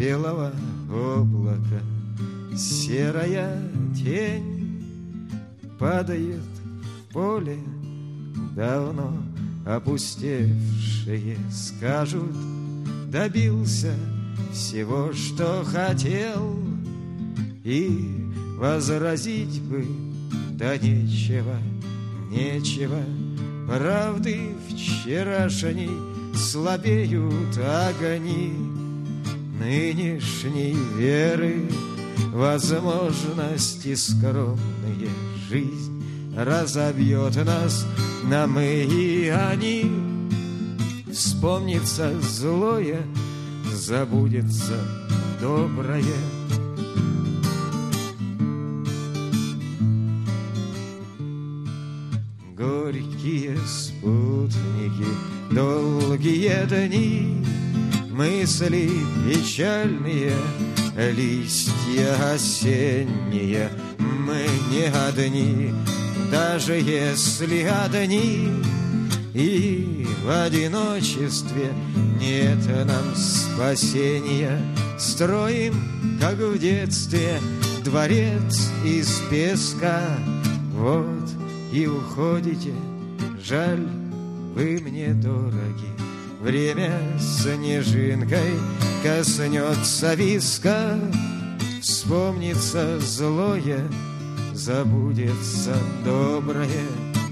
белого облака серая тень падает в поле, давно опустевшие. Скажут, добился всего, что хотел, и возразить бы да нечего, нечего. Правды вчерашней слабеют огни нынешней веры, возможности скромные. Жизнь разобьет нас на мы и они. Вспомнится злое, забудется доброе. Горькие спутники, долгие дни, мысли печальные, листья осенние. Мы не одни, даже если одни, и в одиночестве нет нам спасения. Строим, как в детстве, дворец из песка. Вот и уходите, жаль, вы мне дороги. Время снежинкой коснется виска. Вспомнится злое, забудется доброе.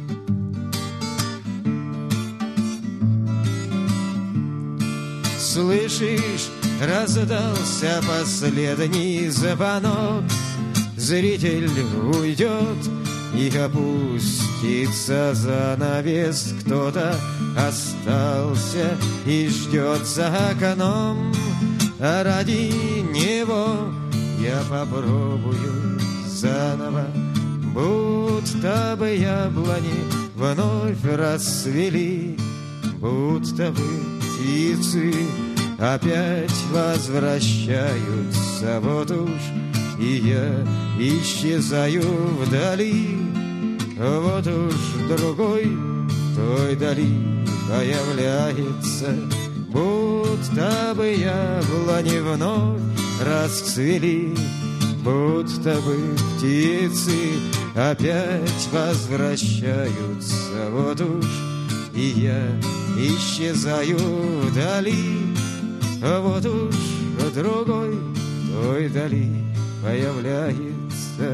Слышишь, раздался последний звонок. Зритель уйдет, и опустится занавес. Кто-то остался и ждет за окном, а ради него я попробую заново. Будто бы яблони вновь расцвели, будто бы птицы опять возвращаются. Вот уж и я исчезаю вдали, вот уж другой в той дали появляется. Будто бы яблони вновь расцвели, будто бы птицы опять возвращаются. Вот уж и я исчезаю вдали, вот уж другой в той дали появляется.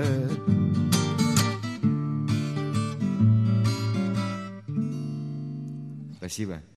Спасибо.